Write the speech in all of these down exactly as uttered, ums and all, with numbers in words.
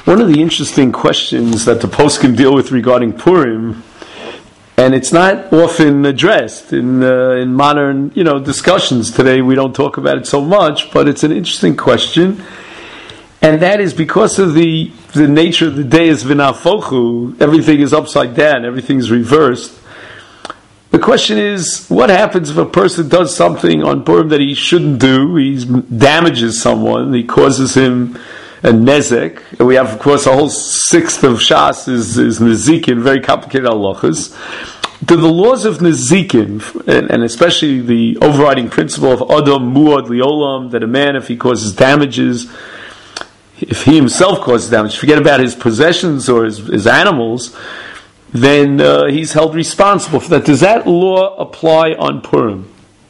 One of the interesting questions that the poskim deal with regarding Purim, and it's not often addressed in uh, in modern, you know, discussions today. We don't talk about it so much, but it's an interesting question, and that is because of the the nature of the day is v'nafochu. Everything is upside down. Everything is reversed. The question is, what happens if a person does something on Purim that he shouldn't do? He damages someone. He causes him a nezek. And we have, of course, a whole sixth of Shas is, is nezikin, very complicated halachas. Do the laws of nezikin, and, and especially the overriding principle of adam muad liolam, that a man, if he causes damages, if he himself causes damage, forget about his possessions or his, his animals, then uh, he's held responsible for that. Does that law apply on Purim?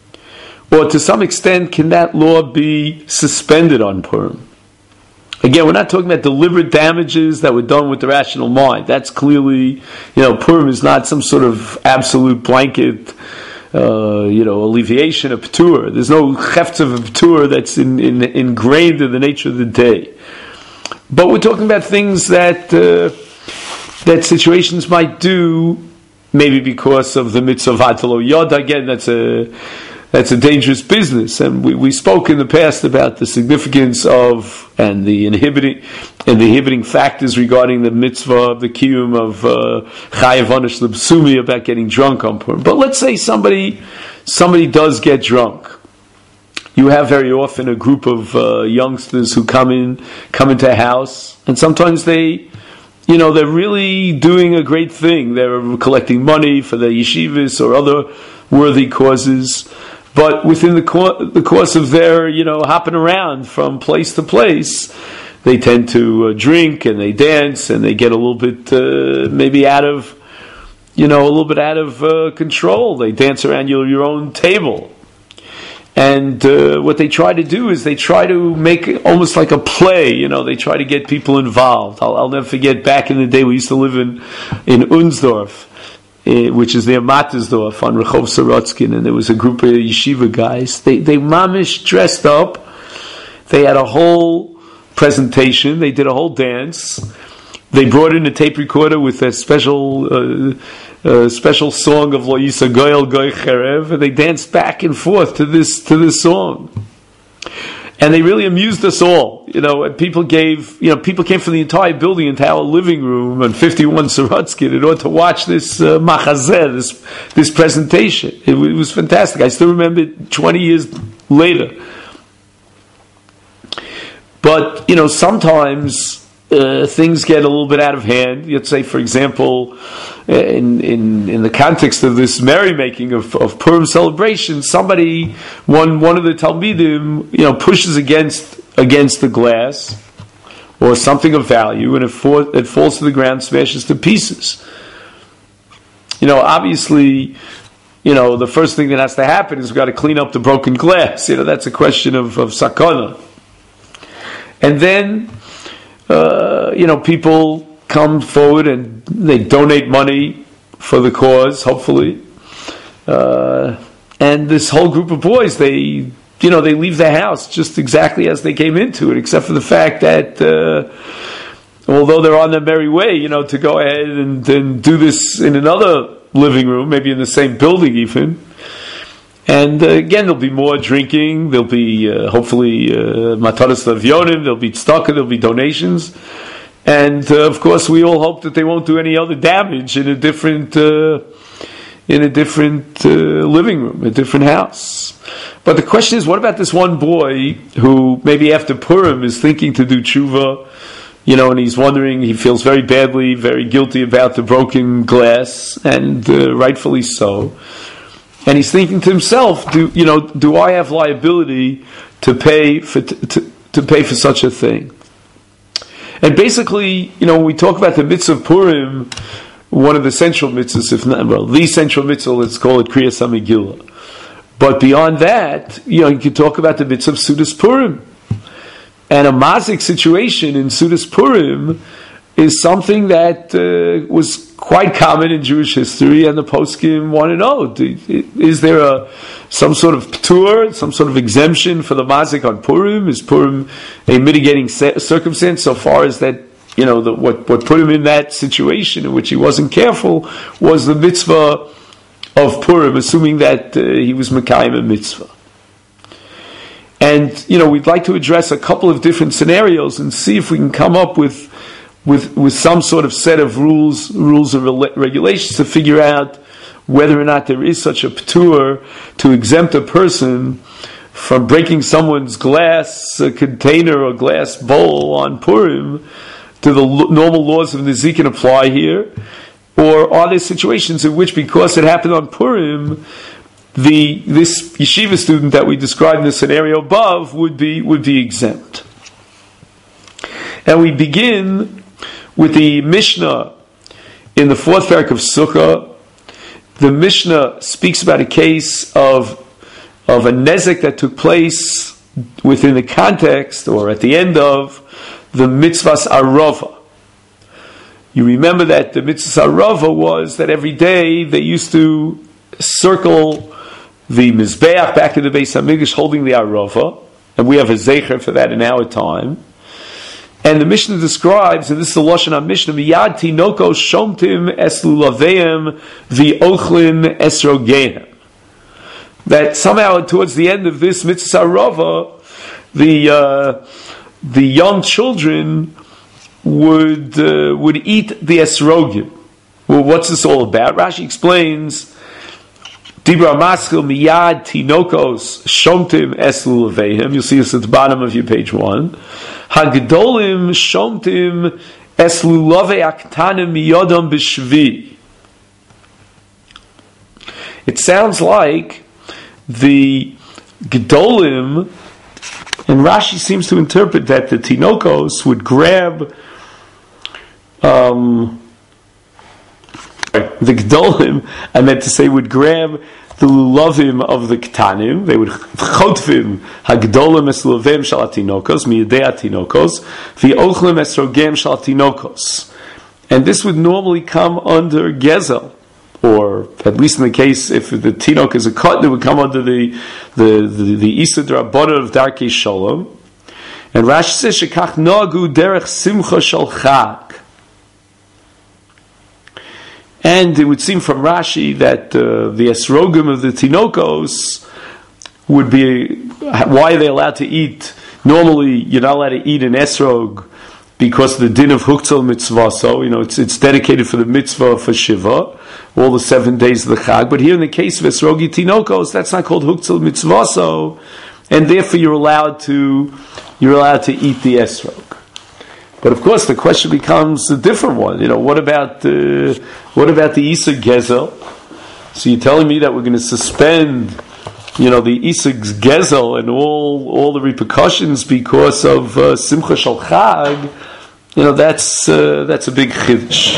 Or to some extent, can that law be suspended on Purim? Again, we're not talking about deliberate damages that were done with the rational mind. That's clearly, you know, Purim is not some sort of absolute blanket, uh, you know, alleviation of P'tur. There's no hefts of P'tur that's in, in, ingrained in the nature of the day. But we're talking about things that uh, that situations might do, maybe because of the mitzvah Vatalo Yod. Again, that's a That's a dangerous business, and we, we spoke in the past about the significance of and the inhibiting and the inhibiting factors regarding the mitzvah of the kiyum of chayav onish l'bsumi, about getting drunk on Purim. But let's say somebody somebody does get drunk. You have very often a group of uh, youngsters who come in come into a house, and sometimes they, you know, they're really doing a great thing. They're collecting money for the yeshivas or other worthy causes. But within the, co- the course of their, you know, hopping around from place to place, they tend to uh, drink and they dance and they get a little bit, uh, maybe out of, you know, a little bit out of uh, control. They dance around your, your own table. And uh, what they try to do is they try to make it almost like a play, you know, they try to get people involved. I'll, I'll never forget, back in the day, we used to live in, in Unsdorf, Uh, which is near Mattersdorf on Rehov Sorotskin, and there was a group of yeshiva guys. They they mamish dressed up. They had a whole presentation. They did a whole dance. They brought in a tape recorder with a special uh, uh, special song of Lo Yisa Goyel Goy Cherev, and they danced back and forth to this to this song. And they really amused us all, you know. And people gave, you know, people came from the entire building into our living room on fifty-one Sorotskin in order to watch this uh, machazeh, this this presentation. It, it was fantastic. I still remember it twenty years later. But you know, sometimes uh, things get a little bit out of hand. Let's say, for example, in in in the context of this merrymaking of, of Purim celebration, somebody, one one of the Talmidim, you know, pushes against against the glass or something of value, and it, for, it falls to the ground, smashes to pieces. You know, obviously, you know, the first thing that has to happen is we've got to clean up the broken glass. You know, that's a question of, of sakana. And then, uh, you know, people come forward and they donate money for the cause, hopefully. Uh, and this whole group of boys, they, you know, they leave the house just exactly as they came into it, except for the fact that, uh, although they're on their merry way, you know, to go ahead and, and do this in another living room, maybe in the same building even. And uh, again, there'll be more drinking, there'll be uh, hopefully mataras levyonim, there'll be tzedakah, there'll be donations. And uh, of course, we all hope that they won't do any other damage in a different, uh, in a different uh, living room, a different house. But the question is, what about this one boy who maybe after Purim is thinking to do tshuva, you know, and he's wondering, he feels very badly, very guilty about the broken glass, and uh, rightfully so. And he's thinking to himself, do you know, do I have liability to pay for to, to pay for such a thing? And basically, you know, when we talk about the mitzvah of Purim, one of the central mitzvahs, if not, well, the central mitzvah, let's call it Kriyas HaMegillah. But beyond that, you know, you can talk about the mitzvah of Sudas Purim. And a mazik situation in Sudas Purim is something that uh, was quite common in Jewish history, and the poskim want to know, do, is there a some sort of p'tur, some sort of exemption for the mazik on Purim? Is Purim a mitigating circumstance so far as that you know, the, what, what put him in that situation in which he wasn't careful was the mitzvah of Purim, assuming that uh, he was Mekayim a mitzvah. And, you know, we'd like to address a couple of different scenarios and see if we can come up with with with some sort of set of rules, rules and regulations to figure out whether or not there is such a p'tur to exempt a person from breaking someone's glass uh, container or glass bowl on Purim. Do the l- normal laws of Nezikin apply here? Or are there situations in which, because it happened on Purim, the this yeshiva student that we described in the scenario above would be would be exempt? And we begin with the Mishnah in the fourth parak of Sukkah. The Mishnah speaks about a case of of a nezek that took place within the context or at the end of the mitzvahs arava. You remember that the mitzvahs arava was that every day they used to circle the mizbeach back in the Beis Hamikdash holding the arava, and we have a zecher for that in our time. And the Mishnah describes, and this is the Lashon HaMishnah, miyad tinoko shomtim es lulaveim v'ochlin esrogehem. That somehow towards the end of this mitzvah arava, the uh, the young children would uh, would eat the esrogim. Well, what's this all about? Rashi explains, Dibra maskil miyad tinokos shomtim es lulaveim. You'll see this at the bottom of your page one. Hagdolim shomtim es lulave aktanim miyodam b'shvi. It sounds like the Gedolim, and Rashi seems to interpret that the Tinokos would grab um, the Gedolim, I meant to say, would grab the lulavim of the Ktanim. They would chotvim hagdolim es lulavim shal atinokos miyadei atinokos v'ochlim es rogem shal atinokos, and this would normally come under Gezel, or at least in the case if the tinok is a cut, it would come under the the the, the Isur D'Rabbanan of Darkei Shalom. And Rashi says shekach nagu derech simcha shel chag. And it would seem from Rashi that uh, the esrogim of the tinokos would be, why are they allowed to eat? Normally, you're not allowed to eat an esrog because the din of huktzal mitzvah, so, you know, it's it's dedicated for the mitzvah for Shiva, all the seven days of the Chag. But here in the case of esrogi tinokos, that's not called huktzal mitzvah, so, and therefore you're allowed to, you're allowed to eat the esrog. But of course, the question becomes a different one. You know, what about uh, what about the Isur Gezel? So you're telling me that we're going to suspend, you know, the Isur Gezel and all all the repercussions because of uh, Simcha Shel Chag? You know, that's uh, that's a big chiddush.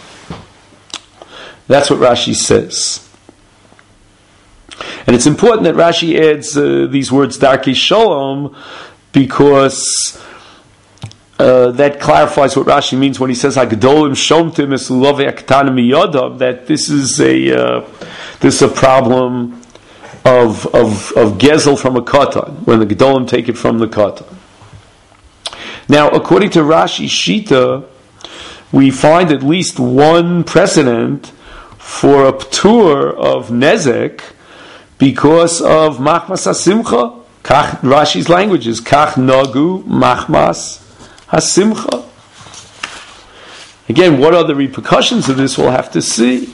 That's what Rashi says, and it's important that Rashi adds uh, these words Darkei Shalom because Uh, that clarifies what Rashi means when he says Hagdolim Shomtim es Lulave Aktanim Miyodam, that this is a uh, this is a problem of of of Gezel from a Katan, when the Gedolim take it from the Katan. Now, according to Rashi Shita, we find at least one precedent for a p'tur of Nezek because of Machmas HaSimcha. Kach, Rashi's language is Kach Nagu Machmas HaSimcha. Again, what are the repercussions of this? We'll have to see.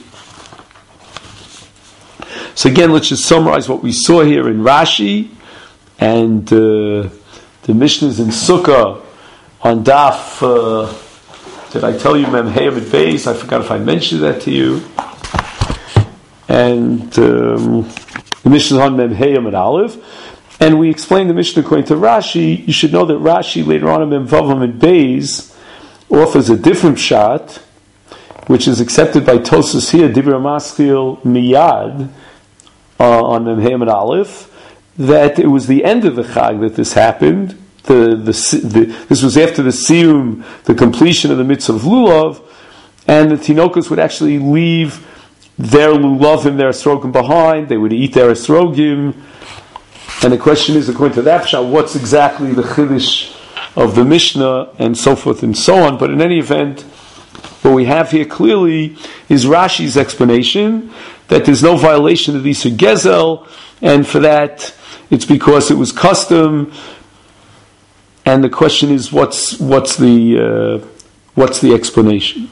So again, let's just summarize what we saw here in Rashi and uh, the Mishnahs in Sukkah on Daf. Uh, did I tell you Mem Hey Amid Beis? I forgot if I mentioned that to you. And um, the Mishnahs on Mem Hey Amid Aleph. And we explained the Mishnah according to Rashi. You should know that Rashi later on in Mem Vav Amid Beis offers a different shot, which is accepted by Tosas here, Dibra Maskil Miyad, uh, on Mem Hey Amid Aleph, that it was the end of the Chag that this happened. The, the, the, this was after the Siyum, the completion of the mitzvah of Lulav, and the Tinokos would actually leave their Lulavim, their Esrogim behind. They would eat their Esrogim. And the question is, according to that Pshat, what's exactly the Chiddush of the Mishnah, and so forth and so on. But in any event, what we have here clearly is Rashi's explanation that there's no violation of the Isur Gezel, and for that it's because it was custom. And the question is, what's what's the uh, what's the explanation?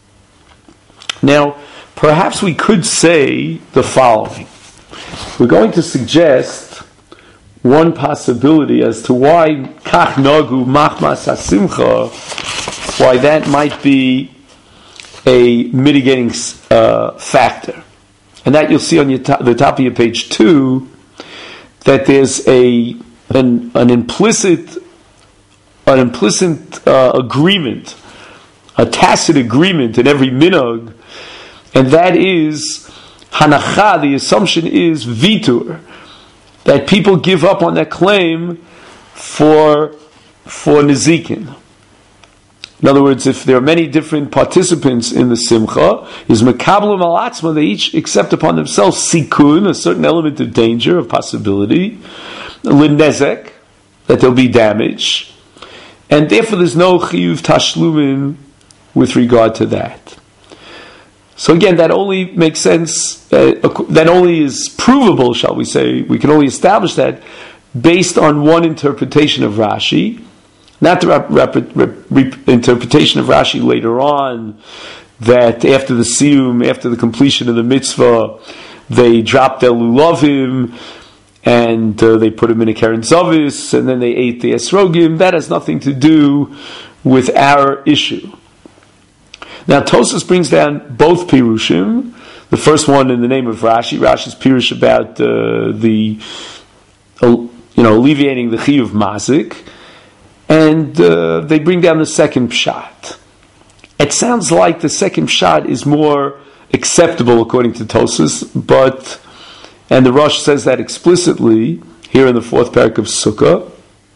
Now, perhaps we could say the following. We're going to suggest one possibility as to why kach nagu machmas hasimcha, why that might be a mitigating uh, factor. And that you'll see on your to- the top of your page two, that there's a an, an implicit an implicit uh, agreement, a tacit agreement in every minhag, and that is hanacha. The assumption is vitur, that people give up on their claim for for nizikin. In other words, if there are many different participants in the simcha, is mekablim al atzma, they each accept upon themselves sikun, a certain element of danger, of possibility, linezek, that there'll be damage, and therefore there's no chiyuv tashlumin with regard to that. So again, that only makes sense, uh, that only is provable, shall we say, we can only establish that based on one interpretation of Rashi, not the rep- rep- rep- rep- interpretation of Rashi later on, that after the siyum, after the completion of the mitzvah, they dropped their lulavim, and uh, they put him in a keren zavis, and then they ate the esrogim. That has nothing to do with our issue. Now, Tosfos brings down both pirushim. The first one in the name of Rashi. Rashi's pirush about uh, the, uh, you know, alleviating the chiyuv mazik, and uh, they bring down the second pshat. It sounds like the second pshat is more acceptable according to Tosfos, but and the Rosh says that explicitly here in the fourth parak of Sukkah.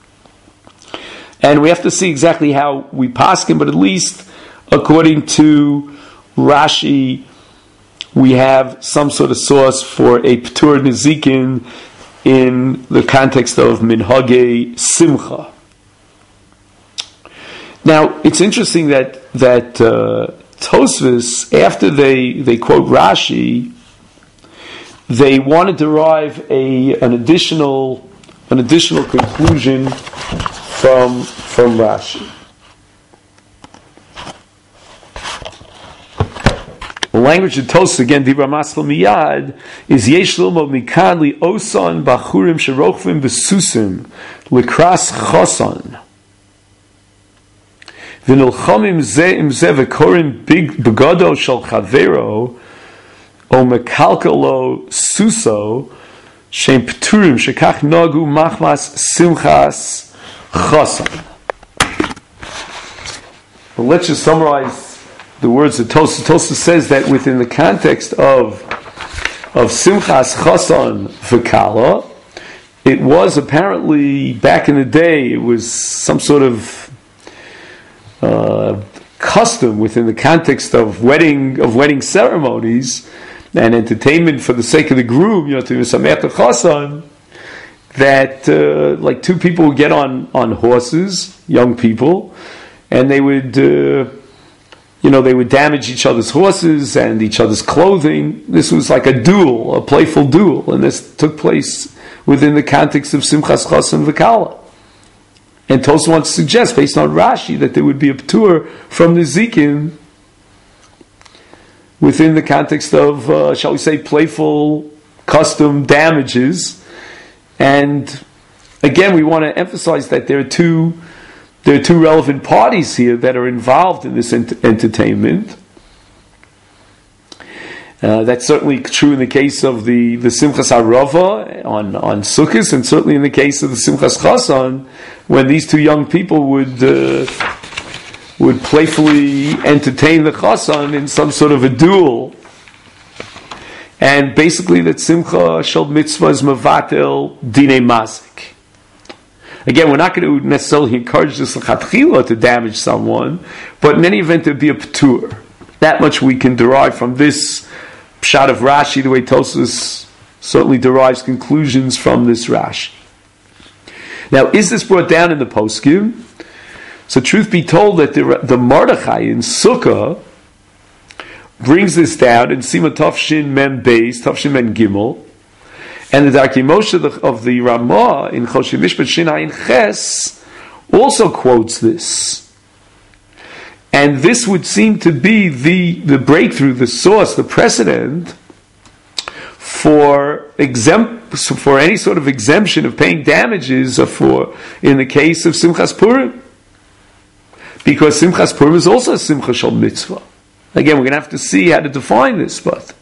And we have to see exactly how we paskin, but at least according to Rashi, we have some sort of source for a p'tur nizikin in the context of minhagei simcha. Now, it's interesting that that uh, Tosfos, after they, they quote Rashi, they want to derive a an additional an additional conclusion from from Rashi. The language of Tosfos, again, Dibra Maschel Miyad, is Yesh Lilmod Mikan Li Osan Bachurim Sherochvim Besusim Likras Chosan V'nilchomim Ze Im Ze V'korim Big Begodo Shel Chavero O Mekalkalo Suso Shem Pturim Shekach Nagu Machmas Simchas Chosan. Well, let's just summarize the words of Tosfos. Tosfos says that within the context of of Simchas Chosan V'Kala, it was apparently back in the day, it was some sort of uh, custom within the context of wedding of wedding ceremonies and entertainment for the sake of the groom, you know, to Sameach Chosan, that uh, like two people would get on on horses, young people, and they would. Uh, You know, they would damage each other's horses and each other's clothing. This was like a duel, a playful duel, and this took place within the context of Simchas Chosan V'Kala. And Tosfos wants to suggest, based on Rashi, that there would be a p'tur from the Zikin within the context of, uh, shall we say, playful custom damages. And again, we want to emphasize that there are two There are two relevant parties here that are involved in this ent- entertainment. Uh, that's certainly true in the case of the, the Simchas Arava on, on Sukkot, and certainly in the case of the Simchas Chosan, when these two young people would uh, would playfully entertain the Chosan in some sort of a duel. And basically that Simcha Shel Mitzvah is Mevatel Dinei Mazik. Again, we're not going to necessarily encourage this l'chatchila to damage someone, but in any event, there'd be a p'tur. That much we can derive from this pshat of Rashi, the way Tosfos certainly derives conclusions from this Rashi. Now, is this brought down in the poskim? So truth be told, that the, the Mordechai in Sukkah brings this down in Sima Tafshin Mem Beis, Tafshin Mem Gimel, and the Darkei Moshe of the, of the Ramah in Choshen Mishpat Shin Ayin Ches also quotes this. And this would seem to be the, the breakthrough, the source, the precedent for exempt, for any sort of exemption of paying damages for in the case of Simchas Purim. Because Simchas Purim is also a Simcha Shel Mitzvah. Again, we're going to have to see how to define this, but...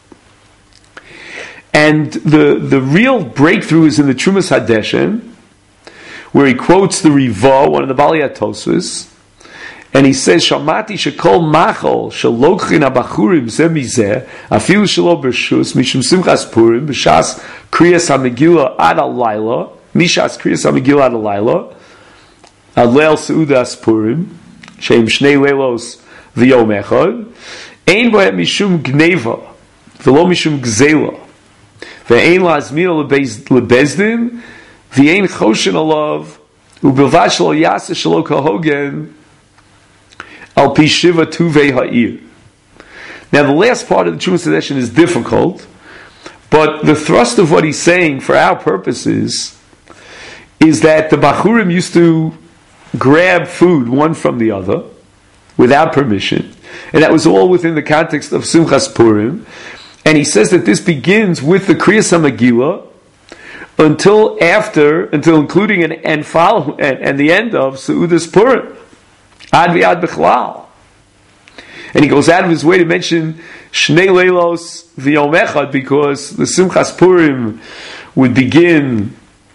And the, the real breakthrough is in the Trumas Hadeshen, where he quotes the Riva, one of the Bali Tosfos, and he says, "Shamati shekol machol shelokchin abachurim zeh mizeh afilu shelo bershus mishum simchas purim b'shas kriyas hamegillah ad alayla mishas kriyas hamegillah ad alayla ad leil seudas purim sheim shnei leilos v'yom echad ein bohem mishum gneva v'lo mishum gzela ve'ein la'azmina lebezdin v'ein choshen alav u'bilvad shelo yaseh shelo kahogen Al pi shiva tuvei ha'ir." Now the last part of the Trumas Hadeshen is difficult, but the thrust of what he's saying for our purposes is that the Bachurim used to grab food one from the other without permission, and that was all within the context of Simchas Purim. And he says that this begins with the Kriyas HaMegillah until after, until including and, and follow and, and the end of Seudas Purim. Ad v'ad b'chlal. And he goes out of his way to mention Shnei Leilos v'yom echad, because the Simchas Purim would begin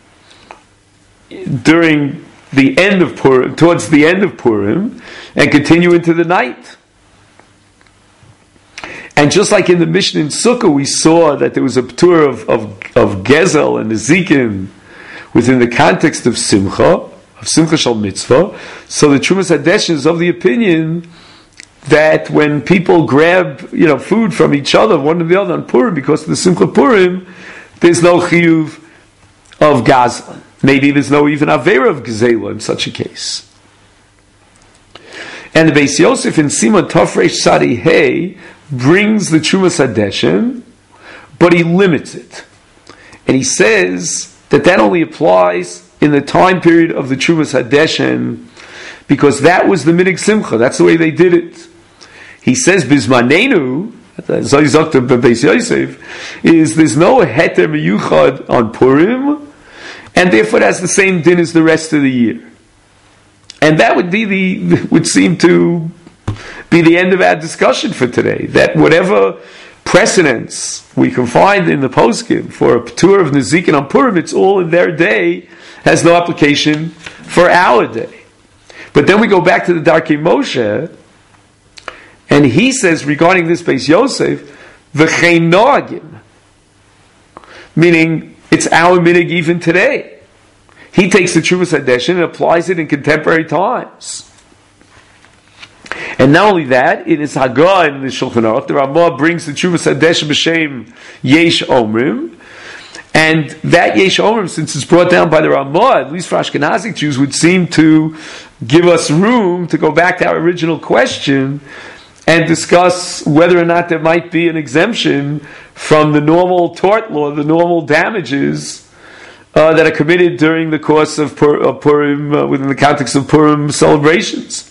during the end of Purim, towards the end of Purim, and continue into the night. And just like in the Mishnah in Sukkah, we saw that there was a p'tur of, of, of Gezel and Nezikin within the context of Simcha, of Simcha Shel Mitzvah. So the Trumas Hadeshen is of the opinion that when people grab, you know, food from each other, one to the other on Purim, because of the Simcha Purim, there's no chiyuv of Gazlan. Maybe there's no even Avera of Gezela in such a case. And the Beis Yosef in Sima Tafresh Sadi Hey brings the Trumas Hadeshen, but he limits it. And he says that that only applies in the time period of the Trumas Hadeshen, because that was the Minig Simcha. That's the way they did it. He says, Bizmanenu, Zayzakta Beis Yosef, is there's no Heter Meyuchad on Purim, and therefore that's the same din as the rest of the year. And that would be the, would seem to be the end of our discussion for today. That whatever precedents we can find in the poskim for a P'tur of Nezikin on Purim, it's all in their day, has no application for our day. But then we go back to the Darkei Moshe, and he says regarding this Beis Yosef, v'chein noagim, meaning it's our minig even today. He takes the Trumas Hadeshen and applies it in contemporary times. And not only that, in his Hagah in the Shulchan Aruch, the Ramah brings the Trumas Hadeshen b'shem Yesh Omrim. And that Yesh Omrim, since it's brought down by the Ramah, at least for Ashkenazic Jews, would seem to give us room to go back to our original question and discuss whether or not there might be an exemption from the normal tort law, the normal damages uh, that are committed during the course of, Pur- of Purim, uh, within the context of Purim celebrations.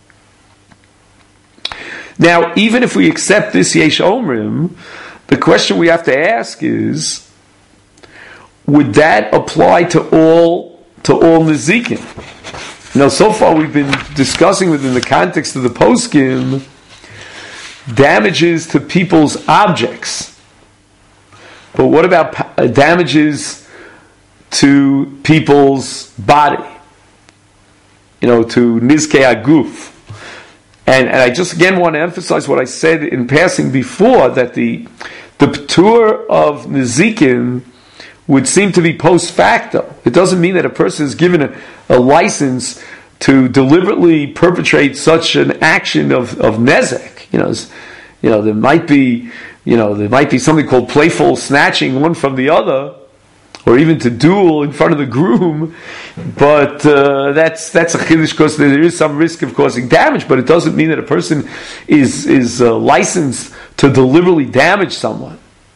Now, even if we accept this Yesh Omrim, the question we have to ask is, would that apply to all to all Nezikin? Now, so far we've been discussing within the context of the poskim damages to people's objects. But what about pa- damages to people's body? You know, to Nizkei Aguf. And, and I just again want to emphasize what I said in passing before, that the the P'tur of Nezikin would seem to be post facto. It doesn't mean that a person is given a, a license to deliberately perpetrate such an action of, of nezek. You know, you know, there might be, you know, there might be something called playful snatching one from the other, or even to duel in front of the groom, but uh, that's that's a chiddush because there is some risk of causing damage, but it doesn't mean that a person is is uh, licensed to deliberately damage someone.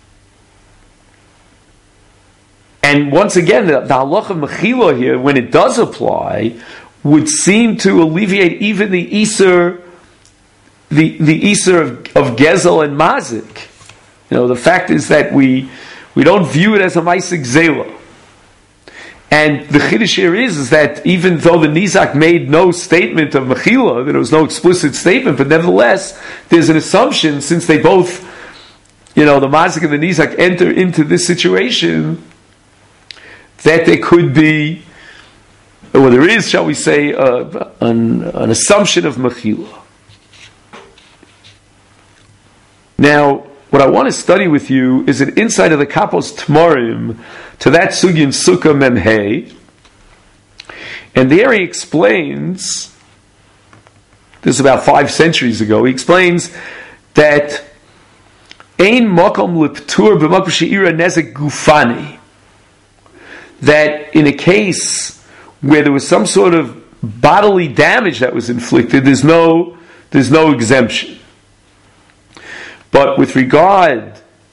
And once again, the, the halacha of mechila here, when it does apply, would seem to alleviate even the iser, the the iser of, of gezel and mazik. You know, the fact is that we we don't view it as a maisik zela. And the chiddush here is, is that even though the nizak made no statement of mechila, there was no explicit statement, but nevertheless, there's an assumption, since they both, you know, the mazik and the nizak enter into this situation, that there could be, or there is, shall we say, uh, an, an assumption of mechila. Now, what I want to study with you is an insight of the Kapos Tmorim to that sugya Sukkah Memhei. And there he explains, this is about five centuries ago, he explains that Ein Mokom Liptur B'Makom She'ira Nezek Gufani, that in a case where there was some sort of bodily damage that was inflicted, there's no there's no exemption. But with regard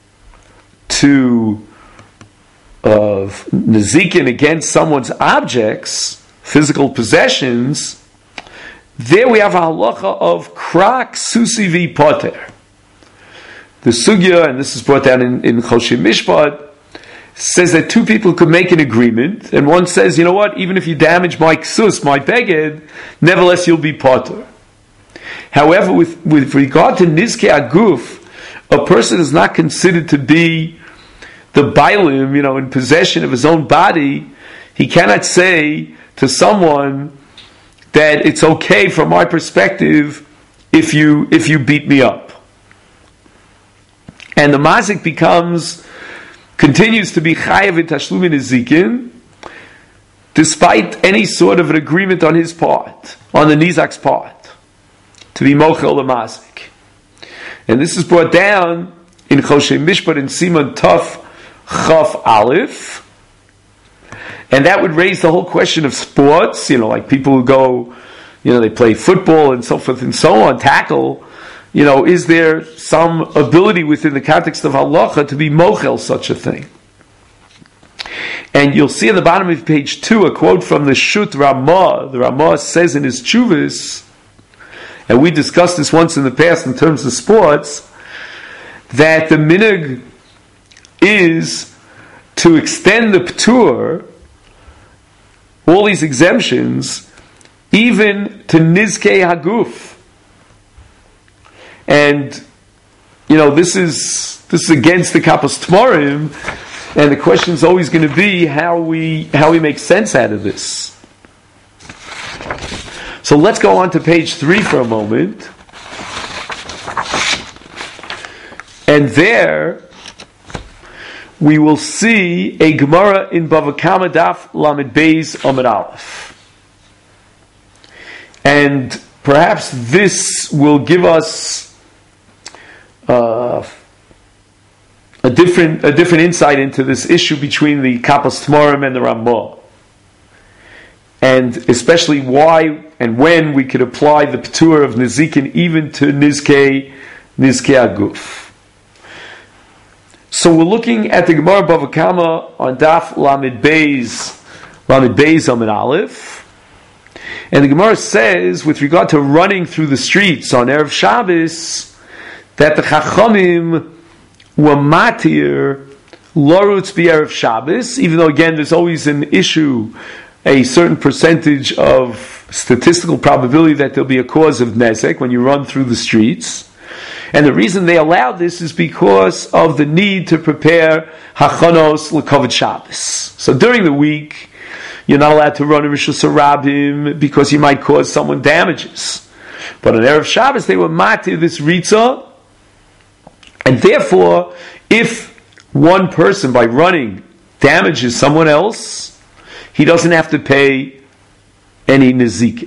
to uh, nezikin against someone's objects, physical possessions, there we have a halacha of krak susi vi poter. The sugya, and this is brought down in, in Choshim Mishpat, says that two people could make an agreement, and one says, you know what, even if you damage my ksus, my beged, nevertheless you'll be poter. However, with, with regard to nizke aguf, a person is not considered to be the bailim, you know, in possession of his own body. He cannot say to someone that it's okay from my perspective if you if you beat me up. And the mazik becomes, continues to be chayav in tashlumin nezikin, despite any sort of an agreement on his part, on the nizak's part, to be mochel the mazik. And this is brought down in Choshei Mishpat in Siman Tuf Chaf Aleph. And that would raise the whole question of sports, you know, like people who go, you know, they play football and so forth and so on, tackle. You know, is there some ability within the context of halacha to be mochel such a thing? And you'll see at the bottom of page two a quote from the Shut Ramah. The Ramah says in his Chuvas, and we discussed this once in the past in terms of sports, that the minhag is to extend the p'tur, all these exemptions, even to nizkei haguf. And, you know, this is this is against the Kapos Tmorim, and the question is always going to be how we how we make sense out of this. So let's go on to page three for a moment. And there we will see a Gemara in Bava Kama Daf Lamed Beis Amud Aleph. And perhaps this will give us uh, a different a different insight into this issue between the Kapos Tmorim and the Ramah. And especially why and when we could apply the p'tur of nezikin even to nizkei nizkei aguf. So we're looking at the Gemara Bava Kama on Daf Lamed Beis Lamed Beis Amud Aleph, and the Gemara says, with regard to running through the streets on Erev Shabbos, that the Chachamim were matir lorutz b'Erev Shabbos, even though again there's always an issue, a certain percentage of statistical probability that there'll be a cause of nezek when you run through the streets. And the reason they allowed this is because of the need to prepare hachanos l'koved Shabbos. So during the week, you're not allowed to run a Rishus Harabim because you might cause someone damages. But on Erev Shabbos, they were matir this ritzah, and therefore, if one person by running damages someone else, he doesn't have to pay any nezikin.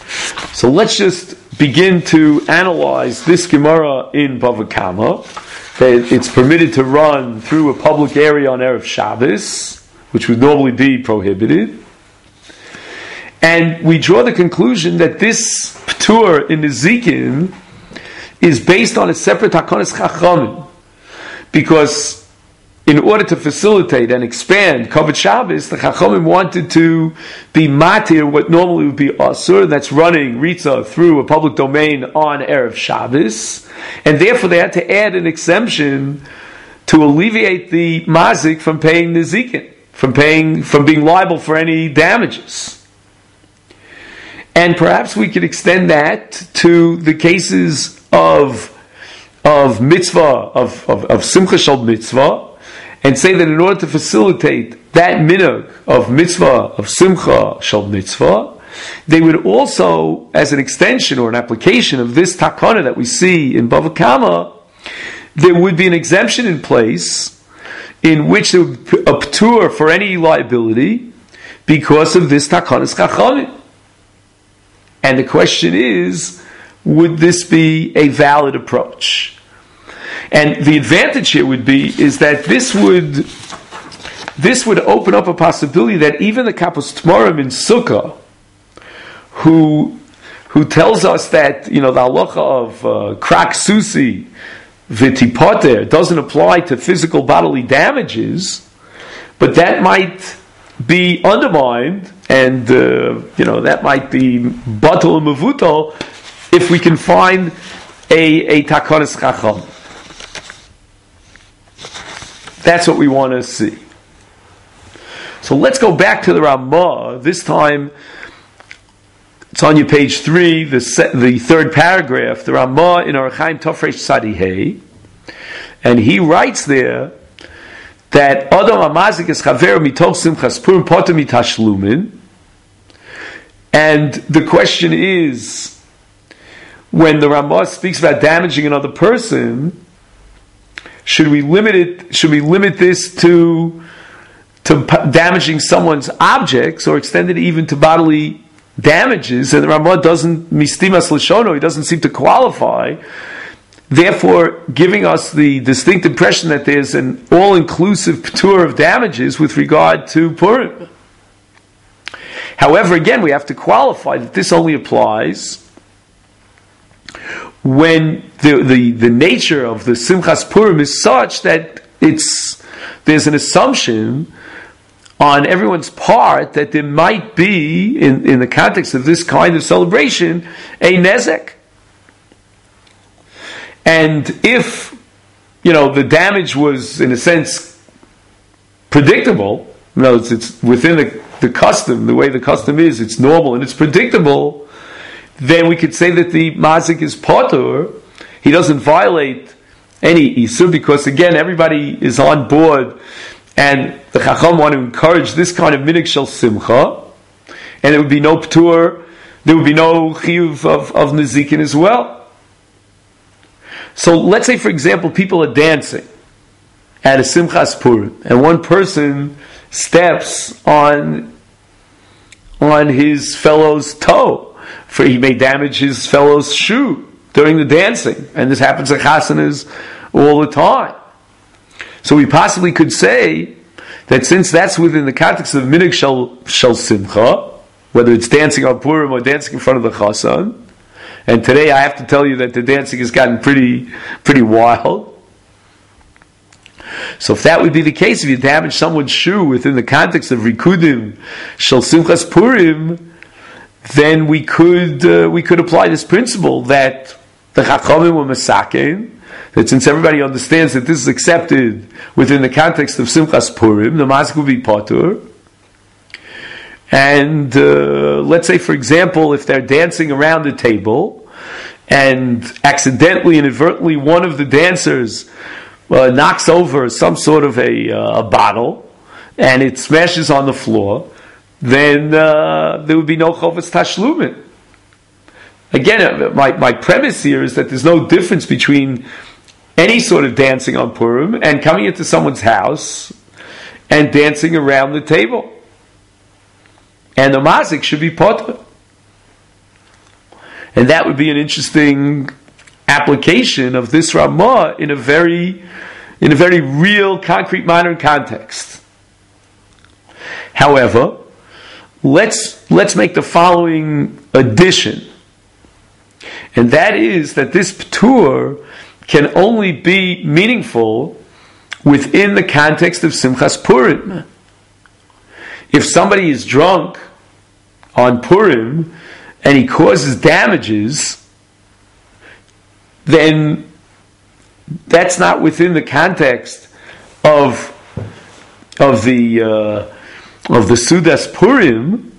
So let's just begin to analyze this Gemara in Bava Kama that it's permitted to run through a public area on Erev Shabbos, which would normally be prohibited. And we draw the conclusion that this p'tur in the Zikin is based on a separate Hakonis Chachamim, because in order to facilitate and expand Kavod Shabbos, the Chachamim wanted to be matir what normally would be asur, that's running Ritza through a public domain on Erev Shabbos, and therefore they had to add an exemption to alleviate the mazik from paying the zikin, from paying, from being liable for any damages. And perhaps we could extend that to the cases of of mitzvah, of, of, of simcha shel mitzvah, and say that in order to facilitate that minhag of mitzvah, of simcha shel mitzvah, they would also, as an extension or an application of this takana that we see in Bava Kama, there would be an exemption in place in which there would be a p'tur for any liability because of this takanas chachamim. And the question is, would this be a valid approach? And the advantage here would be is that this would this would open up a possibility that even the Kapos Tmorim in Sukkah, who who tells us that, you know, the halacha of uh, krak susi v'tipoter doesn't apply to physical bodily damages, but that might be undermined, and uh, you know, that might be batal mevutal if we can find a a takanas chacham. That's what we want to see. So let's go back to the Ramah. This time, it's on your page three, the se- the third paragraph. The Ramah in Orach Chaim Tofresh Tzadihei, and he writes there that Adam Amazik is Chaver Mitoch Simchas Purim Poter Mitashlumin, and the question is, when the Ramah speaks about damaging another person, should we limit it? Should we limit this to to p- damaging someone's objects, or extend it even to bodily damages? And the Ramah doesn't mistimas l'shono; he doesn't seem to qualify. Therefore, giving us the distinct impression that there's an all-inclusive p'tur of damages with regard to Purim. However, again, we have to qualify that this only applies when the, the, the nature of the Simchas Purim is such that it's there's an assumption on everyone's part that there might be, in, in the context of this kind of celebration, a nezek. And if, you know, the damage was, in a sense, predictable, in other words, it's within the, the custom, the way the custom is, it's normal and it's predictable, then we could say that the mazik is potur. He doesn't violate any isur, because again, everybody is on board, and the chacham want to encourage this kind of minig shel simcha, and there would be no p'tur, there would be no chiyuv of, of nezikin as well. So let's say, for example, people are dancing at a Simchas Purim, and one person steps on on his fellow's toe, for he may damage his fellow's shoe during the dancing, and this happens at chasanas all the time. So we possibly could say that since that's within the context of minig shel, shel simcha, whether it's dancing on Purim or dancing in front of the chasan, and today I have to tell you that the dancing has gotten pretty, pretty wild. So if that would be the case, if you damage someone's shoe within the context of Rikudim Shel Simchas Purim, then we could uh, we could apply this principle that the Chachamim were Masaken, that since everybody understands that this is accepted within the context of Simchas Purim, the mazik would be Patur. And uh, let's say, for example, if they're dancing around the table and accidentally, inadvertently, one of the dancers uh, knocks over some sort of a, uh, a bottle and it smashes on the floor, then uh, there would be no chovas tashlumin. Again, my, my premise here is that there's no difference between any sort of dancing on Purim and coming into someone's house and dancing around the table. And the mazik should be potter. And that would be an interesting application of this Ramah in a very, in a very real, concrete, modern context. However, let's let's make the following addition, and that is that this p'tur can only be meaningful within the context of Simchas Purim. If somebody is drunk on Purim and he causes damages, then that's not within the context of of the uh, of the Sudas Purim.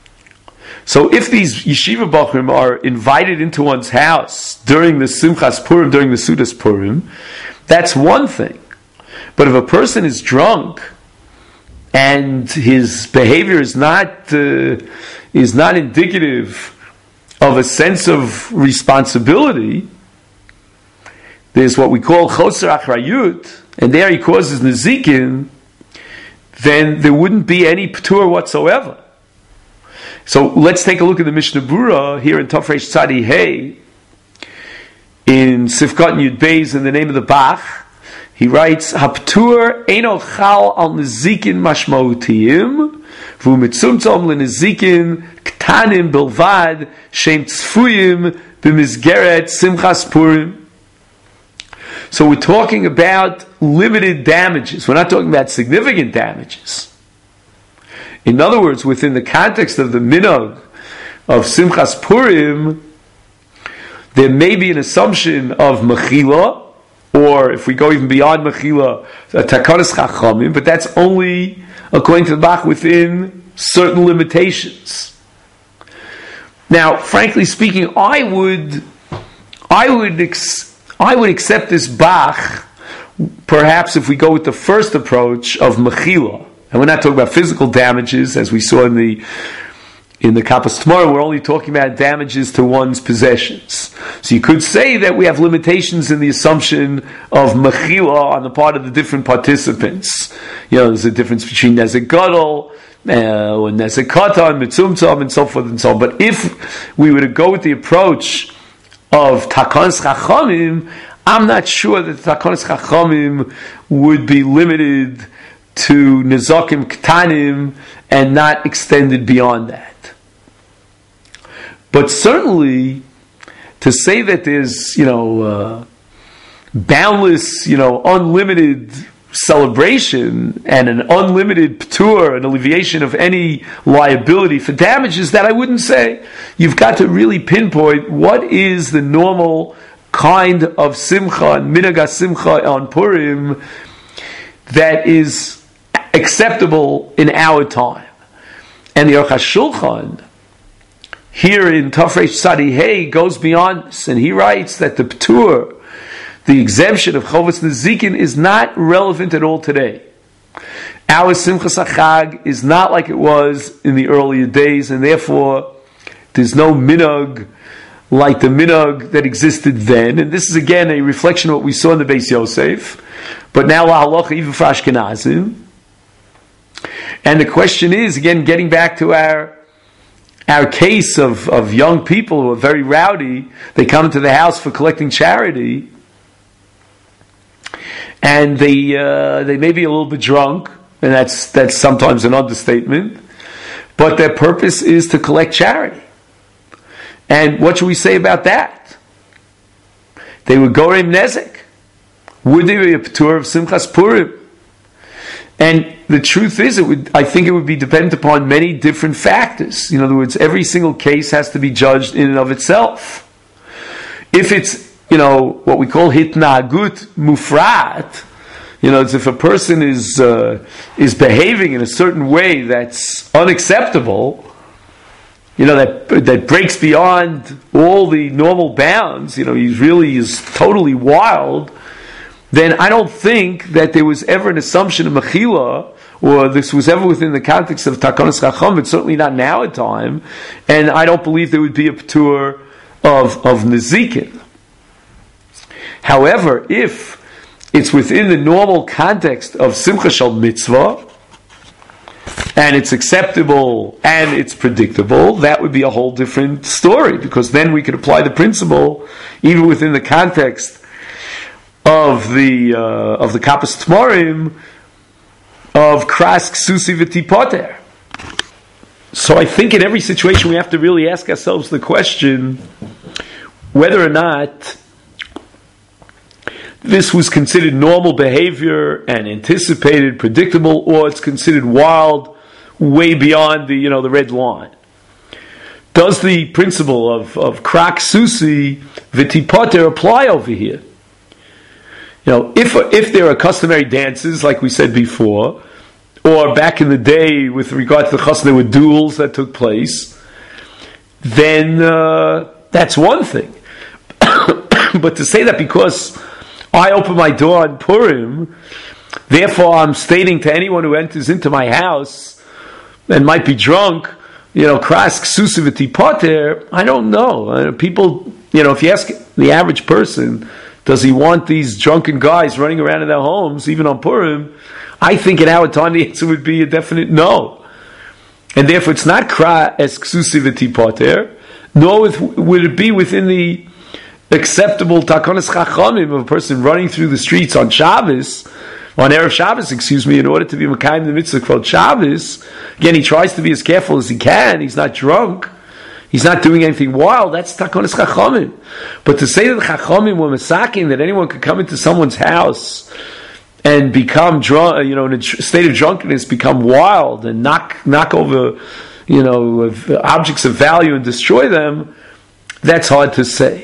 So if these yeshiva bachrim are invited into one's house during the Simchas Purim, during the Sudas Purim, that's one thing. But if a person is drunk and his behavior is not uh, is not indicative of a sense of responsibility, there's what we call choser achrayut, and there he causes nezikin, then there wouldn't be any p'tur whatsoever. So let's take a look at the Mishnah Berurah here in Tafresh Tzadi Hey, in Sifkat Yud Beis, in the name of the Bach. He writes, "Hap'tur eino chal al nezikin mashmautiyim, v'u mitzumtzom lenezikin ktanim bilvad shem tzfuyim b'mizgeret simchas Purim." So we're talking about limited damages. We're not talking about significant damages. In other words, within the context of the minhag of Simchas Purim, there may be an assumption of mechila, or if we go even beyond mechila, takanas chachamim, but that's only, according to the Bach, within certain limitations. Now, frankly speaking, I would, I would, ex, I would accept this Bach, perhaps if we go with the first approach of mechila. And we're not talking about physical damages, as we saw in the in the Kappas tomorrow. We're only talking about damages to one's possessions. So you could say that we have limitations in the assumption of mechila on the part of the different participants. You know, there's a difference between nezek gadol, uh, or nezek katan, mitzumtzam, and so forth and so on. But if we were to go with the approach of takanas chachamim, I'm not sure that takanas chachamim would be limited to nezakim ktanim and not extended beyond that. But certainly, to say that there's, you know, uh, boundless, you know, unlimited celebration and an unlimited p'tur, an alleviation of any liability for damages, that I wouldn't say. You've got to really pinpoint what is the normal kind of simcha and minhag simcha on Purim that is acceptable in our time. And the Aruch HaShulchan here in Tafresh Tzadi Hey goes beyond this, and he writes that the p'tur, the exemption of Chovas Nezikin, is not relevant at all today. Our Simchas HaChag is not like it was in the earlier days, and therefore there's no minhag like the minhag that existed then. And this is again a reflection of what we saw in the Beis Yosef, but now la halacha even for Ashkenazim. And the question is, again, getting back to our our case of, of young people who are very rowdy. They come into the house for collecting charity, and they uh, they may be a little bit drunk, and that's that's sometimes an understatement. But their purpose is to collect charity. And what should we say about that? They were gorem nezek. Would they be a p'tur of Simchas Purim? And the truth is, it would, I think it would be dependent upon many different factors. In other words, every single case has to be judged in and of itself. If it's, you know, what we call hitnagut mufrat, you know, it's if a person is uh, is behaving in a certain way that's unacceptable, you know, that that breaks beyond all the normal bounds, you know, he really is totally wild, then I don't think that there was ever an assumption of mechila, or this was ever within the context of takanas chacham, but certainly not in our time, and I don't believe there would be a p'tur of, of nezikin. However, if it's within the normal context of simcha shel mitzvah, and it's acceptable, and it's predictable, that would be a whole different story, because then we could apply the principle even within the context of the uh, of the Kapas Tmorim of Kras Ksusi V'Tipoter. So I think in every situation we have to really ask ourselves the question whether or not this was considered normal behavior and anticipated, predictable, or it's considered wild, way beyond the you know the red line. Does the principle of of Krak Susi V'Tipoter apply over here? You know, if if there are customary dances, like we said before, or back in the day with regard to the chassan, there were duels that took place, then uh, that's one thing. But to say that because I open my door on Purim, therefore I'm stating to anyone who enters into my house and might be drunk, you know, Kras Ksusi V'Tipoter, I don't know. Uh, people, you know, if you ask the average person, does he want these drunken guys running around in their homes, even on Purim? I think in our time the answer would be a definite no. And therefore it's not Kras Ksusi V'Tipoter, nor would it be within the acceptable Takonis Chachamim of a person running through the streets on Shabbos, on Erev Shabbos, excuse me, in order to be Mekayim the mitzvah called Shabbos. Again, he tries to be as careful as he can. He's not drunk. He's not doing anything wild. That's Takonis Chachamim. But to say that the Chachamim were masaking, that anyone could come into someone's house and become drunk, you know, in a state of drunkenness, become wild and knock knock over, you know, objects of value and destroy them, that's hard to say.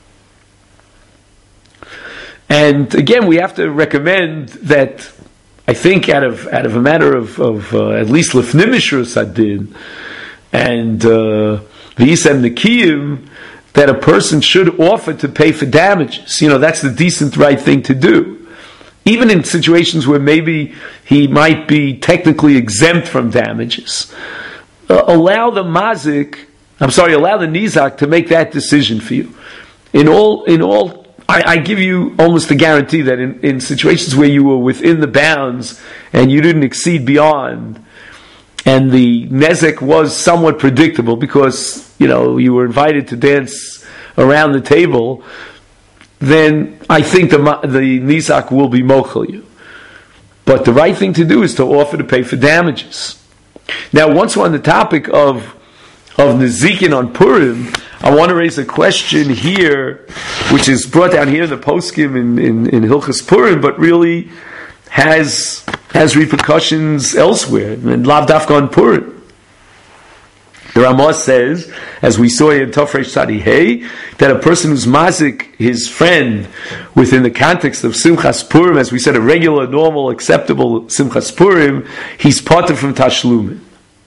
And again, we have to recommend that, I think, out of out of a matter of, of uh, at least Lefnim Mishras Hadin and V'yisem uh, Nekiyim, that a person should offer to pay for damages. You know, that's the decent, right thing to do. Even in situations where maybe he might be technically exempt from damages. Uh, allow the mazik, I'm sorry, allow the nizak to make that decision for you. In all, in all, I, I give you almost a guarantee that in, in situations where you were within the bounds and you didn't exceed beyond, and the nezek was somewhat predictable because, you know, you were invited to dance around the table, then I think the the nizak will be mochel you. But the right thing to do is to offer to pay for damages. Now, once we're on the topic of of Nezikin on Purim, I want to raise a question here, which is brought down here in the poskim in, in, in Hilchas Purim, but really has has repercussions elsewhere, and Lav Dafka on Purim. The Ramah says, as we saw in Tofresh Tzadi Hey, that a person who's mazik his friend within the context of Simchas Purim, as we said, a regular, normal, acceptable Simchas Purim, he's parted from Tashlumin.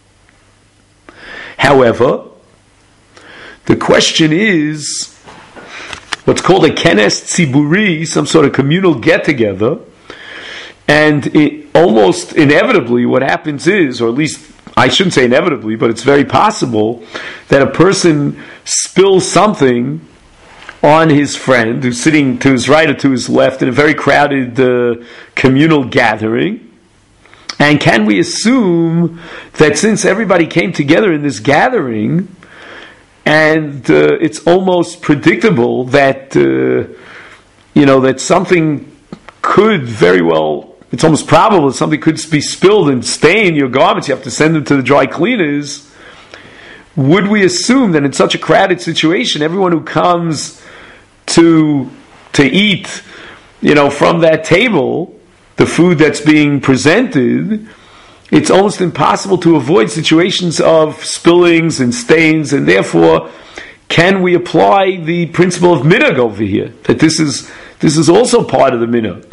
However, the question is what's called a kenes tziburi, some sort of communal get-together, and it, almost inevitably what happens is, or at least I shouldn't say inevitably, but it's very possible that a person spills something on his friend who's sitting to his right or to his left in a very crowded uh, communal gathering. And can we assume that since everybody came together in this gathering, and uh, it's almost predictable that uh, you know that something could very well, it's almost probable that something could be spilled and stain your garments, you have to send them to the dry cleaners, would we assume that in such a crowded situation, everyone who comes to to eat, you know, from that table, the food that's being presented, it's almost impossible to avoid situations of spillings and stains, and therefore, can we apply the principle of minhag over here? That this is this is also part of the minhag.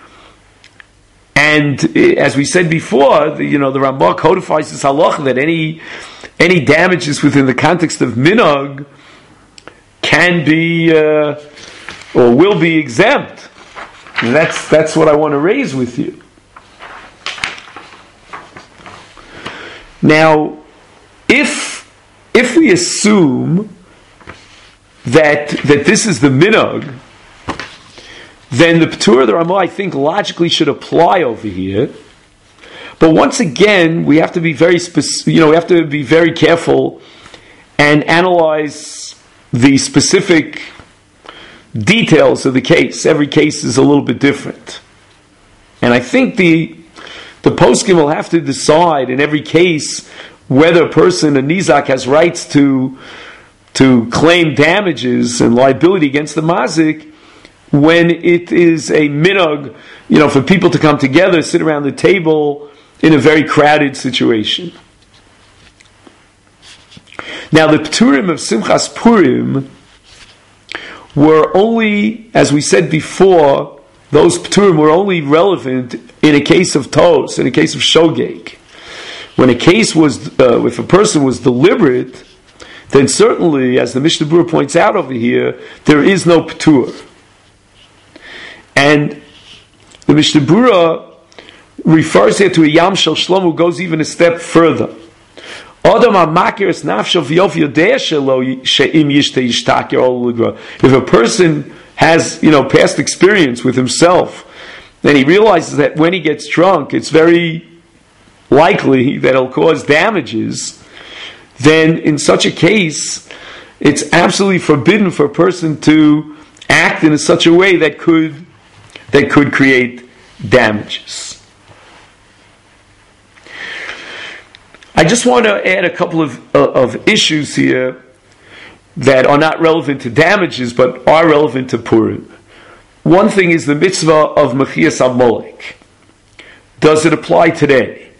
And as we said before, the, you know, the Rambam codifies this halacha that any any damages within the context of minhag can be uh, or will be exempt. And that's that's what I want to raise with you. Now, if if we assume that that this is the minhag, then the P'tur of the Ramah, I think, logically should apply over here. But once again, we have to be very spec- you know, we have to be very careful and analyze the specific details of the case. Every case is a little bit different. And I think the the poskim will have to decide in every case whether a person, a nizak, has rights to to claim damages and liability against the mazik when it is a minog, you know, for people to come together, sit around the table in a very crowded situation. Now, the Pturim of Simchas Purim were only, as we said before, those Pturim were only relevant in a case of tos, in a case of shogeg. When a case was, uh, if a person was deliberate, then certainly, as the Mishnah Berurah points out over here, there is no Ptur. And the Mishnah Berurah refers here to a Yam Shel Shlom who goes even a step further. If a person has, you know, past experience with himself, then he realizes that when he gets drunk, it's very likely that it'll cause damages, then in such a case, it's absolutely forbidden for a person to act in such a way that could that could create damages. I just want to add a couple of, uh, of issues here that are not relevant to damages, but are relevant to Purim. One thing is the mitzvah of Mechias Amalek. Does it apply today?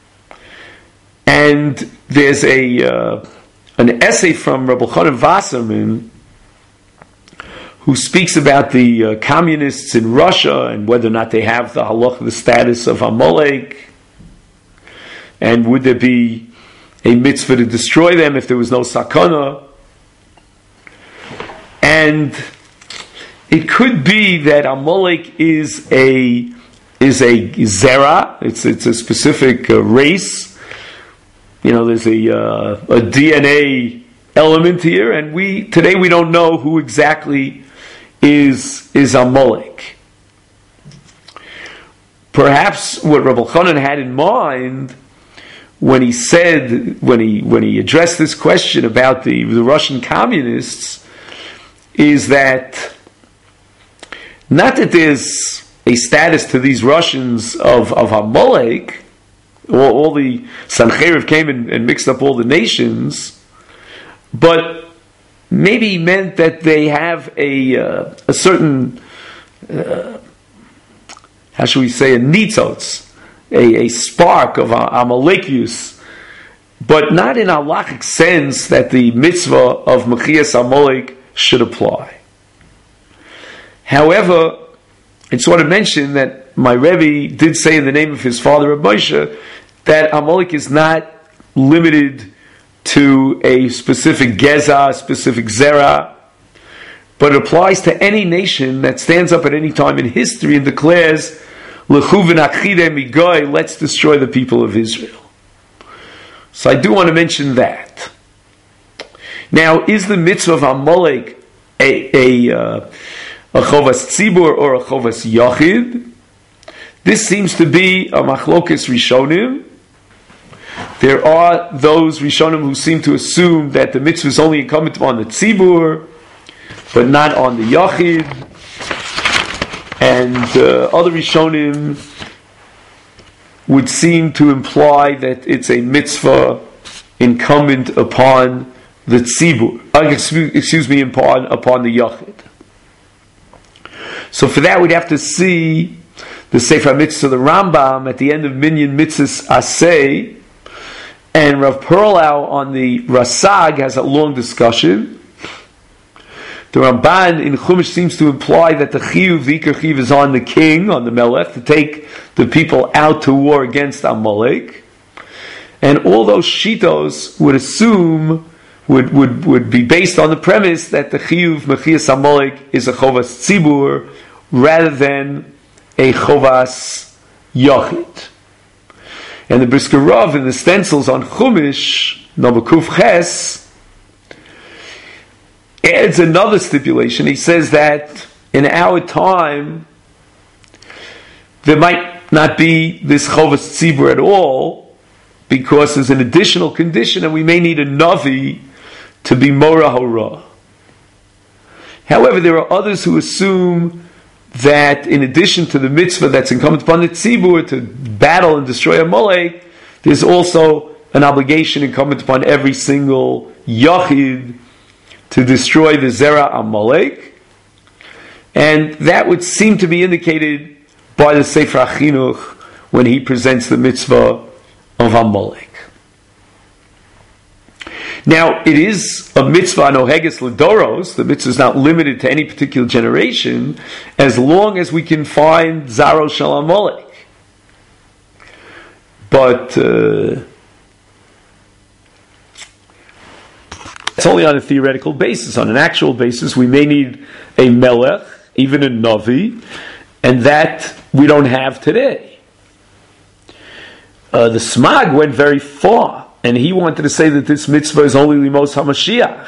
And there's a uh, an essay from Rabbi Chanan Wasserman who speaks about the uh, communists in Russia and whether or not they have the halach, the status of Amalek. And would there be a mitzvah to destroy them if there was no sakana? And it could be that Amalek is a is a zera. It's it's a specific uh, race. You know, there's a uh, a D N A element here, and we today we don't know who exactly is is Amalek. Perhaps what Rabbi Chanan had in mind when he said, when he when he addressed this question about the, the Russian communists, is that not that there's a status to these Russians of, of Amalek, all, all the Sancheriv came and, and mixed up all the nations, but maybe he meant that they have a uh, a certain, uh, how should we say, a nitzotz, A, a spark of Amalekius, but not in a halachic sense that the mitzvah of Mechias Amalek should apply. However, I just want to mention that my Rebbe did say in the name of his father, Rabbi Moshe, that Amalek is not limited to a specific geza, a specific zera, but it applies to any nation that stands up at any time in history and declares, let's destroy the people of Israel. So I do want to mention that. Now, is the mitzvah of Amalek a a, uh, a chovas tzibur or a chovas yachid? This seems to be a machlokes rishonim. There are those rishonim who seem to assume that the mitzvah is only incumbent on the tzibur, but not on the yachid. And uh, other Rishonim would seem to imply that it's a mitzvah incumbent upon the tzibur, uh, excuse, excuse me, upon, upon the yachid. So for that we'd have to see the Sefer Mitzvah, the Rambam, at the end of Minyan Mitzvahs Aseh, and Rav Perlau on the Rasag has a long discussion. The Ramban in Chumash seems to imply that the chiyuv, the ikar chiyuv, is on the king, on the melech, to take the people out to war against Amalek. And all those shitos would assume, would, would, would be based on the premise that the chiyuv, mechias Amalek, is a chovas tzibur, rather than a chovas yachid. And the Brisker Rav in the stencils on Chumash, number Kuf Ches, adds another stipulation. He says that in our time there might not be this chovas tzibur at all, because there's an additional condition, and we may need a navi to be mora hora. However, there are others who assume that in addition to the mitzvah that's incumbent upon the tzibur to battle and destroy Amalek, there's also an obligation incumbent upon every single yachid to destroy the zera Amalek, and that would seem to be indicated by the Sefer HaChinuch when he presents the mitzvah of Amalek. Now, it is a mitzvah noheges ledoros. The mitzvah is not limited to any particular generation, as long as we can find zaro shel Amalek. But uh, it's only on a theoretical basis. On an actual basis, we may need a melech, even a navi, and that we don't have today. Uh, the Smag went very far, and he wanted to say that this mitzvah is only limos hamashiach.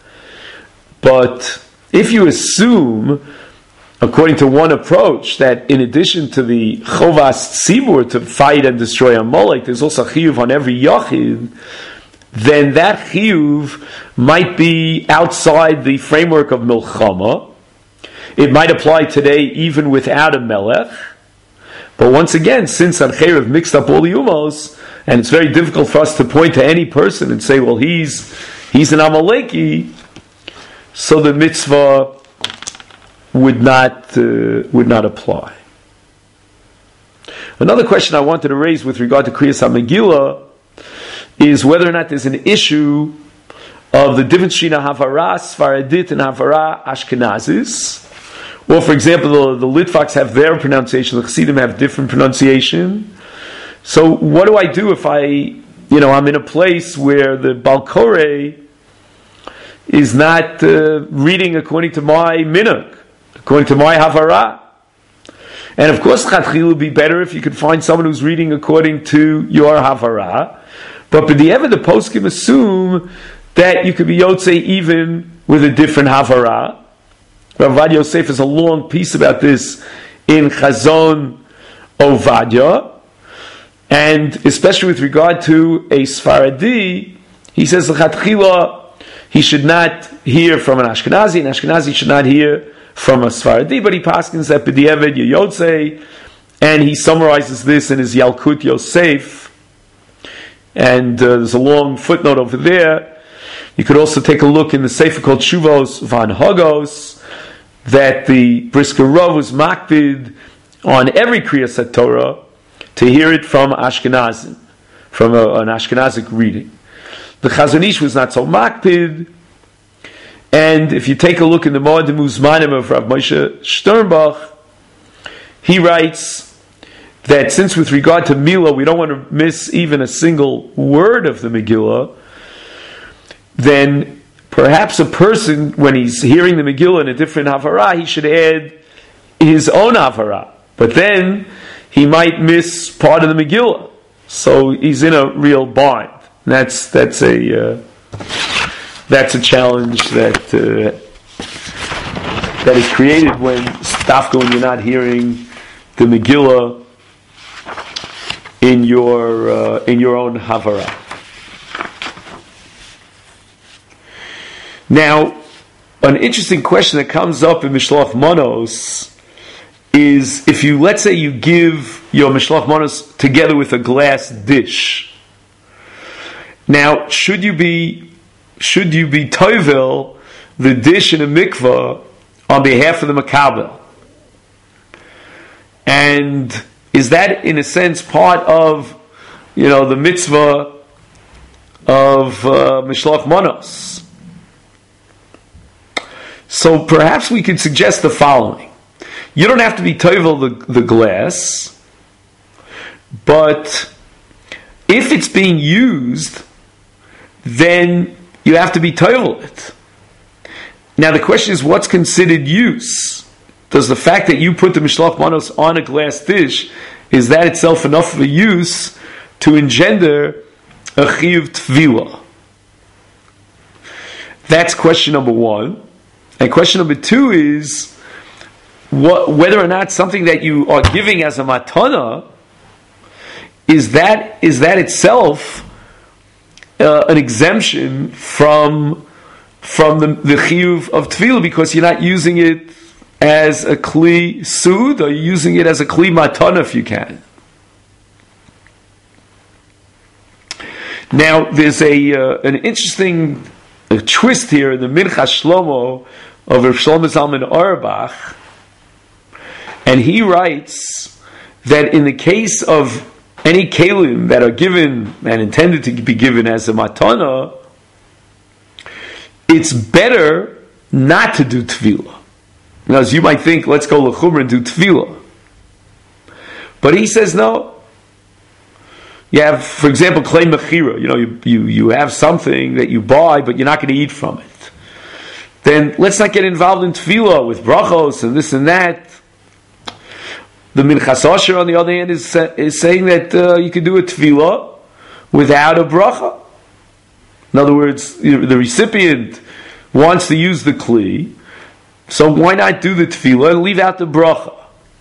But if you assume, according to one approach, that in addition to the chovas tzibur to fight and destroy Amalek, there's also chiyuv on every yachid, then that chiyuv might be outside the framework of milchama. It might apply today even without a melech. But once again, since Ancherev mixed up all the umos, and it's very difficult for us to point to any person and say, well, he's he's an Amaleki, so the mitzvah would not uh, would not apply. Another question I wanted to raise with regard to Kriyas HaMegillah is whether or not there's an issue of the difference between a Havara Sfaradit and Havara Ashkenazis. Well, for example, the, the Litvaks have their pronunciation, the Chassidim have different pronunciation. So what do I do if I, you know, I'm in a place where the Balkore is not uh, reading according to my minhag, according to my Havara? And of course, Chatchil would be better if you could find someone who's reading according to your Havara. But b'di'evad, the poskim assume that you could be Yotzei even with a different Havara. Rav Ovadia Yosef has a long piece about this in Chazon Ovadia, and especially with regard to a Sfaradi, he says l'chatchila he should not hear from an Ashkenazi, and Ashkenazi should not hear from a Sfaradi, but he paskins that b'di'evad Yotzei, and he summarizes this in his Yalkut Yosef, and uh, there's a long footnote over there. You could also take a look in the Sefer called Shuvos Van Hagos, that the Brisker Rav was makpid on every Kriyas HaTorah to hear it from Ashkenazim, from a, an Ashkenazic reading. The Chazon Ish was not so makpid, and if you take a look in the Moedim Uzmanim of Rav Moshe Sternbach, he writes that since with regard to Milah we don't want to miss even a single word of the Megillah, then perhaps a person, when he's hearing the Megillah in a different Havara, he should add his own Havara. But then he might miss part of the Megillah. So he's in a real bind. That's that's a uh, that's a challenge that uh, that is created when stafka when you're not hearing the Megillah in your uh, in your own Havara. Now, an interesting question that comes up in Mishloach Manos is if you, let's say you give your Mishloach Manos together with a glass dish. Now, should you be, should you be tovel the dish in a mikvah on behalf of the makabel? And is that, in a sense, part of, you know, the mitzvah of uh, Mishloach Manos? So perhaps we could suggest the following. You don't have to be tovel the, the glass, but if it's being used, then you have to be tovel it. Now the question is, what's considered use? Does the fact that you put the Mishloach Manos on a glass dish, is that itself enough of a use to engender a chiyuv tvila? That's question number one. And question number two is, what, whether or not something that you are giving as a matana is that is that itself uh, an exemption from from the, the chiyuv of tefillah, because you're not using it as a kli sud, or you're using it as a kli matana if you can. Now, there's a uh, an interesting uh, twist here in the Minchas Shlomo of Rav Shlomo Zalman Auerbach, and he writes that in the case of any kelim that are given and intended to be given as a matana, it's better not to do tefillah. Now, as you might think, let's go l'chumrah and do tefillah. But he says no. You have, for example, klei mechira. You know, you, you, you have something that you buy, but you're not going to eat from it. Then let's not get involved in tefillah with brachos and this and that. The Minchas Osher, on the other hand, is, is saying that uh, you can do a tefillah without a bracha. In other words, the recipient wants to use the kli, so why not do the tefillah and leave out the bracha?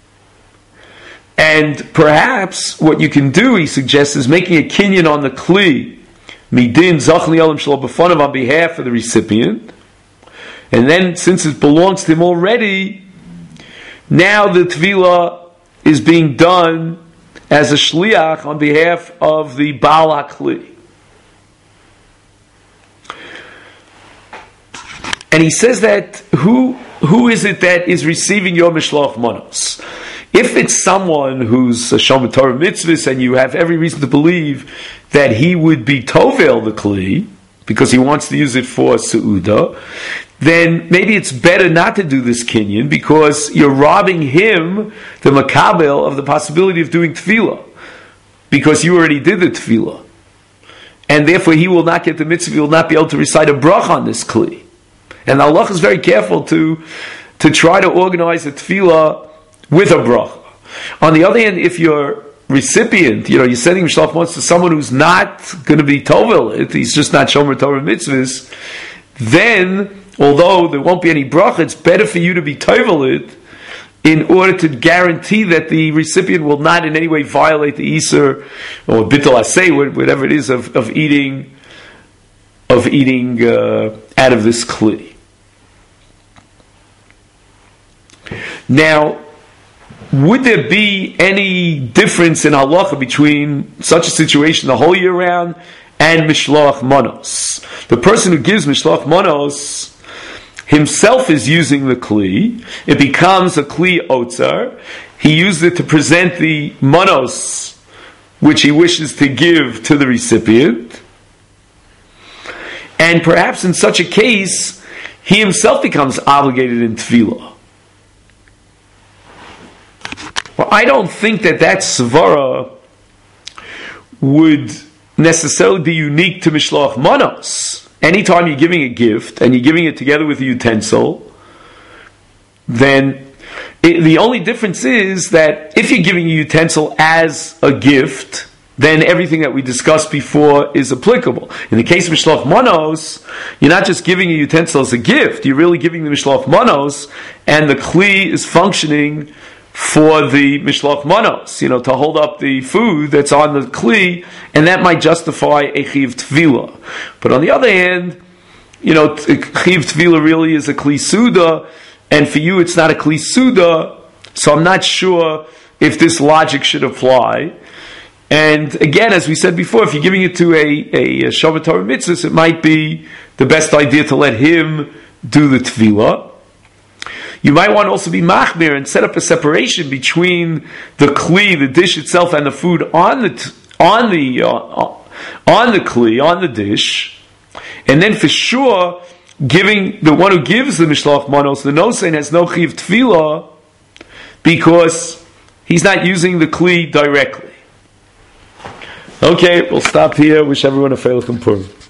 And perhaps what you can do, he suggests, is making a kinyan on the kli, midin zachni olam shelo b'fanav, on behalf of the recipient. And then, since it belongs to him already, now the tefillah is being done as a shliach on behalf of the Baal HaKli. And he says that who who is it that is receiving your mishloach manos? If it's someone who's a Shomer Torah mitzvahs, and you have every reason to believe that he would be tovel the kli because he wants to use it for seuda, then maybe it's better not to do this kinyan, because you're robbing him, the makabel, of the possibility of doing tefillah, because you already did the tefillah, and therefore he will not get the mitzvah. He will not be able to recite a brach on this kli. And Allah is very careful to to try to organize a tefillah with a bracha. On the other hand, if your recipient, you know, you're sending Mishlach Manos to someone who's not going to be tovel, he's just not Shomer Torah mitzvahs, then, although there won't be any bracha, it's better for you to be tovel it in order to guarantee that the recipient will not in any way violate the Isur or Bittul Aseh, whatever it is, of, of eating of eating uh, out of this kli. Now, would there be any difference in halacha between such a situation the whole year round and mishloach manos? The person who gives mishloach manos himself is using the kli. It becomes a kli otzar. He used it to present the manos which he wishes to give to the recipient. And perhaps in such a case, he himself becomes obligated in tefillah. Well, I don't think that that svara would necessarily be unique to Mishloach Manos. Anytime you're giving a gift, and you're giving it together with a utensil, then it, the only difference is that if you're giving a utensil as a gift, then everything that we discussed before is applicable. In the case of Mishloach Manos, you're not just giving a utensil as a gift, you're really giving the Mishloach Manos, and the kli is functioning for the Mishloach Manos, you know, to hold up the food that's on the kli, and that might justify a chiv tvila. But on the other hand, you know, chiv tvila really is a kli suda, and for you it's not a kli suda, so I'm not sure if this logic should apply. And again, as we said before, if you're giving it to a, a, a Shomer Torah mitzvah, it might be the best idea to let him do the tvila. You might want to also be machmir and set up a separation between the kli, the dish itself, and the food on the t- on the uh, on the kli, on the dish, and then for sure, giving the one who gives the mishloach manos, the nosein, has no chiv tefillah because he's not using the kli directly. Okay, we'll stop here. Wish everyone a Feilich and Purim.